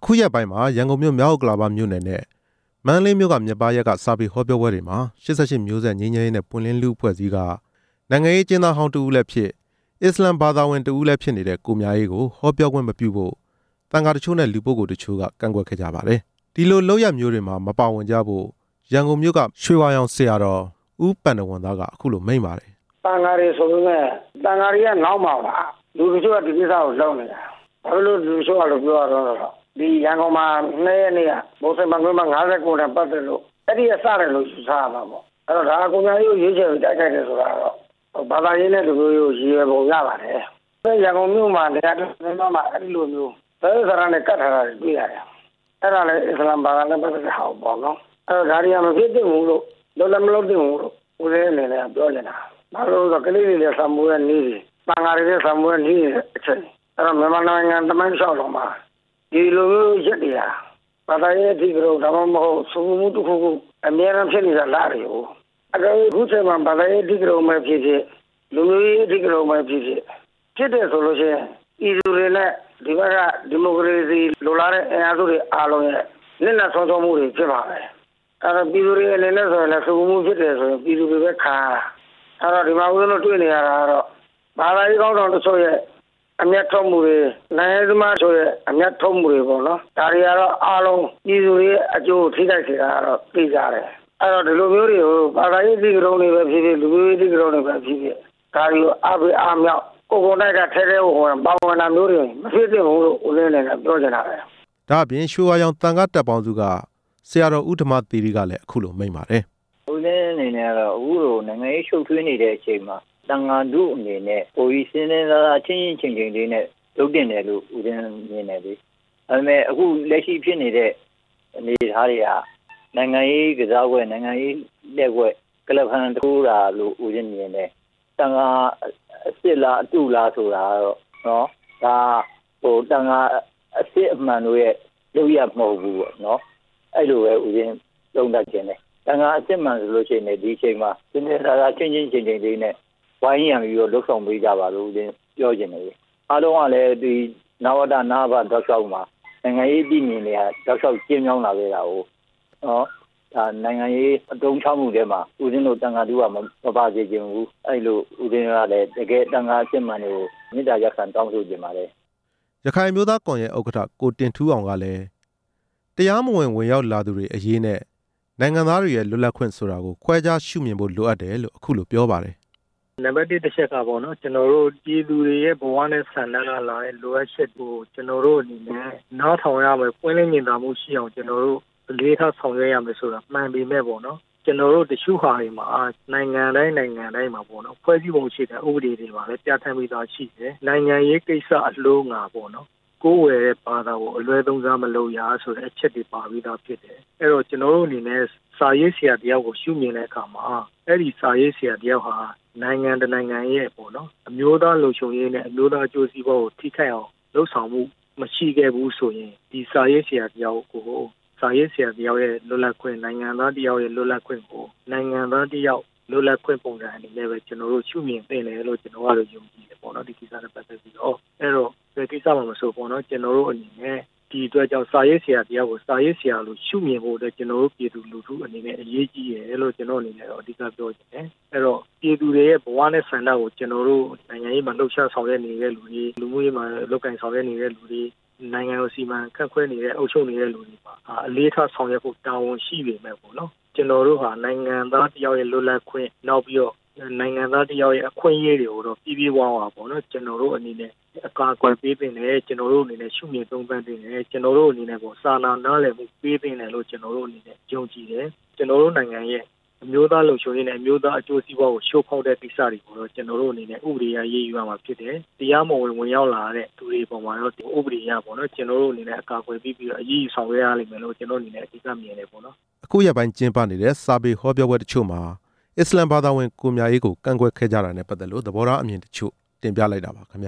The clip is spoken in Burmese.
အခုရက်ပိုင်းမှာရန်ကုန်မြို့မြောက်ဥက္ကလာပမြို့နယ်နဲ့မန္တလေးမြို့ကမြစ်ပါရက်ကစာပေဟောပြောပွဲတွေမှာ88မျိုးဆက်ငြိမ်းချမ်းရေးနဲ့ပွင့်လင်းလူအဖွဲ့အစည်းကနိုင်ငံရေးကျင်းသားဟောင်းတဦးလည်းဖြစ်အစ္စလမ်ဘာသာဝင်တဦးလည်းဖြစ်နေတဲ့ကိုမြအေးကိုဟောပြောခွင့်မပြုဖို့တန်ဃာတချို့နဲ့လူပုဂ္ဂိုလ်တချို့ကကန့်ကွက်ခဲ့ကြပါတယ်ဒီလိုလောက်ရမျိုးတွေမှာမပါဝင်ကြဖို့ရန်ကုန်မြို့ကရွှေဝါရောင်ဆရာတော်ဦးပန္နဝန္တကအခုလိုမိန့်ပါတယ်တန်ဃာတွေဆိုပေမဲ့တန်ဃာတွေကနောက်မှာပါလူတချို့ကဒီကိစ္စကိုလုပ်နေတာဘာလို့လူတချို့ကလို့ပြောရတော့ဒီရန်ကုန်မှာ2ရက်နေ့ကဘုရားမကွန်းမှာ59နဲ့ပတ်သက်လို့အဲ့ဒီအစတယ်လို့ယူဆရမှာပေါ့အဲ့တော့ဒါကိုများရေးရွေးချယ်ပြီးတိုက်ခိုက်တယ်ဆိုတာတော့ဘာသာရေးနဲ့လူမျိုးရေးရည်ရွယ်ပုံရပါတယ်ရန်ကုန်မြို့မှာတရားတော်မှာအဲ့ဒီလိုမျိုးသဲသရနဲ့ကတ်ထားတာတွေ့ရတယ်အဲ့ဒါလည်းအစ္စလာမ်ဘာသာနဲ့ပတ်သက်တဲ့ဟာပေါ့နော်အဲ့တော့ဒါတွေကမဖြစ်သင့်ဘူးလို့လည်းမလုပ်သင့်ဘူးလို့ဦးလေးအနေနဲ့ပြောနေတာဘာလို့လဲဆိုတော့ကလေးတွေလည်းသံမိုးရဲ့နေတွေတန်ဃာတွေလည်းသံမိုးရဲ့နေအချက်အဲ့တော့မြန်မာနိုင်ငံတမိုင်းလျှောက်တော့မှာဒီလိုမျိုးရက်တရားဘာသာရေးအထိကတော့ဒါမှမဟုတ်စုံမှုတစ်ခုခုအများအားဖြင့်နေတာလားတွေဟုတ်အဲ့တော့ခုချိန်မှာဘာသာရေးအထိကတော့မှဖြစ်ဖြစ်လူမျိုးရေးအထိကတော့မှဖြစ်တယ်ဆိုလို့ရှိရင်ဤသူတွေနဲ့ဒီဘက်ကဒီမိုကရေစီလိုလားတဲ့အင်အားစုတွေအားလုံးရဲ့လက်နက်ဆုံးမှုတွေဖြစ်ပါမယ်အဲ့တော့ပြည်သူတွေအနေနဲ့ဆိုရင်လည်းစုံမှုဖြစ်တယ်ဆိုရင်ပြည်သူတွေပဲခံအဲ့တော့ဒီမှာဦးဇင်းတို့တွေ့နေရတာကတော့ဘာသာရေးကောင်းဆောင်တချို့ရဲ့အမျက်ထုတ်မှုတွေနိုင်ငံသမားတို့ရဲ့အမျက်ထုတ်မှုတွေပေါ့နော်ဒါတွေကတော့အားလုံးပြည်သူတွေအကျိုးထိခိုက်စေတာကတော့သိကြတယ်အဲ့တော့ဒီလိုမျိုးတွေကိုဘာသာရေးဒီကရုံးတွေပဲဖြစ်ဖြစ်လူမျိုးရေးဒီကရုံးတွေပဲဖြစ်ဖြစ်ဒါတွေကိုအားပေးအားမြောက်ကိုယ်တိုင်ကထဲထဲဝင်ပါဝင်တာမျိုးတွေမဖြစ်သင့်ဘူးလို့ဦးလေးလည်းပြောချင်တာပဲဒါအပြင်ရွှေဝါရောင်တန်ခါတက်ပေါင်းစုကဆရာတော်ဦးဓမ္မသီရိကလည်းအခုလိုမိန့်ပါတယ်ဦးလေးအနေနဲ့ကတော့အခုလိုနိုင်ငံရေးရှုပ်ထွေးနေတဲ့အချိန်မှာတန်ဃာတို့အနေနဲ့ကိုကြီးစင်းစင်းသားသားချင်းချင်းချင်းလေးနဲ့လုပ်တင်တယ်လို့ဦးလေးမြင်တယ်လေဒါပေမဲ့အခုလက်ရှိဖြစ်နေတဲ့အနေအထားတွေကနိုင်ငံရေးကစားပွဲနိုင်ငံရေးလက်ဝဲကလပ်ဟန်ထိုးတာလို့ဦးလေးမြင်တယ်တန်ဃာအစ်စ်လားအတူလားဆိုတာတော့နော်ဒါတန်ဃာအစ်စ်အမှန်တို့ရဲ့လုပ်ရမဟုတ်ဘူးပေါ့နော်အဲ့လိုပဲဦးလေးသုံးတတ်ခြင်းတယ်တန်ခါအစ်စ်မှန်ဆိုလို့ရှိရင်ဒီအချိန်မှာစနေသာသာချင်းချင်းလေးနဲ့ဝိုင်းရံပြီးတော့လှုပ်ဆောင်ပေးကြပါလို့ပြောချင်တယ်အားလုံးကလည်းဒီနဝတနာဘတောက်လျှောက်မှာနိုင်ငံရေးပြည်မြင်တွေကတောက်လျှောက်ကျင်းမြောင်းလာခဲ့တာကိုနော်ဒါနိုင်ငံရေးအတုံးချမှုတွေမှာဦးဇင်းတို့တန်ခါတူကမပါစေချင်ဘူးအဲ့လိုဦးဇင်းကလည်းတကယ်တန်ခါအစ်စ်မှန်တွေကိုမေတ္တာရပ်ခံတောင်းဆိုချင်ပါတယ်ရခိုင်မျိုးသားကွန်ရက်ဥက္ကဋ္ဌကိုတင်ထူးအောင်ကလည်းတရားမဝင်ရောက်လာသူတွေအရေးနဲ့နိုင်ငံသားတွေရဲ့လွတ်လပ်ခွင့်ဆိုတာကိုခွဲခြားရှုမြင်ဖို့လိုအပ်တယ်လို့အခုလိုပြောပါတယ်နံပါတ်1တစ်ချက်ကပေါ့နော်ကျွန်တော်တို့ပြည်သူတွေရဲ့ဘဝနဲ့ဆန္ဒကလာတဲ့လိုအပ်ချက်ကိုကျွန်တော်တို့အနေနဲ့နားထောင်ရမယ်ပွင့်လင်းမြင်သာမှုရှိအောင်ကျွန်တော်တို့လေးထားဆောင်ရွက်ရမယ်ဆိုတာမှန်ပေမဲ့ပေါ့နော်ကျွန်တော်တို့တချို့ဟာတွေမှာနိုင်ငံတိုင်းမှာပေါ့နော်ဖွဲ့စည်းပုံရှိတဲ့ဥပဒေတွေမှာလည်းပြဋ္ဌာန်းပြီးသားရှိတယ်နိုင်ငံရေးကိစ္စအလို့ငါပေါ့နော်ကိုယ်ဝယ်တဲ့ဘာသာကိုအလွဲသုံးစားမလုပ်ရဆိုတဲ့အချက်တွေပါပြီးသားဖြစ်တယ်အဲ့တော့ကျွန်တော်တို့အနေနဲ့စာရေးဆရာတယောက်ကိုရှုမြင်တဲ့အခါမှာအဲ့ဒီစာရေးဆရာတယောက်ဟာနိုင်ငံတနိုင်ငံရဲ့ပေါ့နော်အမျိုးသားလုံခြုံရေးနဲ့အမျိုးသားအကျိုးစီးပွားကိုထိခိုက်အောင်လှုပ်ဆောင်မှုမရှိခဲ့ဘူးဆိုရင်ဒီစာရေးဆရာတယောက်ကိုစာရေးဆရာတယောက်ရဲ့လွတ်လပ်ခွင့်နိုင်ငံသားတယောက်ရဲ့လွတ်လပ်ခွင့်ကိုနိုင်ငံသားတယောက်လွတ်လပ်ခွင့်ပုံစံအနေနဲ့ပဲကျွန်တော်တို့ရှုမြင်သင့်တယ်လို့ကျွန်တော်ကတော့ယုံကြည်တယ်ပေါ့နော်ဒီကိစ္စနဲ့ပတ်သက်ပြီးတော့အဲ့တော့ဒီကိစ္စမှာမဆိုပေါ့နော်ကျွန်တော်တို့အနေနဲ့ဒီအတွက်ကြောင့်စာရေးဆရာတယောက်ကိုစာရေးဆရာလို့ရှုမြင်ဖို့အတွက်ကျွန်တော်တို့ပြည်သူလူထုအနေနဲ့အရေးကြီးတယ်လို့ကျွန်တော်အနေနဲ့တော့အဓိကပြောချင်တယ်အဲ့တော့ပြည်သူတွေရဲ့ဘဝနဲ့ဆန္ဒကိုကျွန်တော်တို့နိုင်ငံရေးမှာလှုပ်ရှားဆောင်ရွက်နေတဲ့လူတွေလူမှုရေးမှာလုပ်ကိုင်ဆောင်ရွက်နေတဲ့လူတွေနိုင်ငံကိုစီမံခန့်ခွဲနေတဲ့အုပ်ချုပ်နေတဲ့လူတွေပါအလေးထားဆောင်ရွက်ဖို့တာဝန်ရှိပေမဲ့ပေါ့နော်ကျွန်တော်တို့ဟာနိုင်ငံသားတယောက်ရဲ့လွတ်လပ်ခွင့်နောက်ပြီးတော့နိုင်ငံသားတယောက်ရဲ့အခွင့်အရေးတွေကိုတော့ပြည်ဝါပေါ့နော်ကျွန်တော်တို့အနေနဲ့အကာအကွယ်ပေးတင်တယ်ကျွန်တော်တို့အနေနဲ့ရှုမြင်သုံးသပ်တင်တယ်ကျွန်တော်တို့အနေနဲ့ပေါ့စာနာနားလည်မှုပေးတင်တယ်လို့ကျွန်တော်တို့အနေနဲ့ယုံကြည်တယ်ကျွန်တော်တို့နိုင်ငံရဲ့အမျိုးသားလုံခြုံရေးနဲ့အမျိုးသားအကျိုးစီးပွားကိုရှိုးဖောက်တဲ့ကိစ္စတွေကိုတော့ကျွန်တော်တို့အနေနဲ့ဥပဒေအရရေးယူရမှာဖြစ်တယ်တရားမဝင်ရောက်လာတဲ့သူတွေပေါ်မှာတော့ဒီဥပဒေအရပေါ့နော်ကျွန်တော်တို့အနေနဲ့အကာအကွယ်ပေးပြီးတော့အရေးယူဆောင်ရွက်ရလိမ့်မယ်လို့ကျွန်တော်အနေနဲ့အဓိကမြင်တယ်ပေါ့နော်အခုရက်ပိုင်းကျင်းပနေတဲ့စာပေဟောပြောပွဲတချို့မှာအစ္စလမ်ဘာသာဝင်ကိုမြအေးကိုကန့်ကွက်ခဲ့ကြတာနဲ့ပတ်သက်လို့သဘောထားအမြင်တချို့တင်ပြလိုက်တာပါခင်ဗျ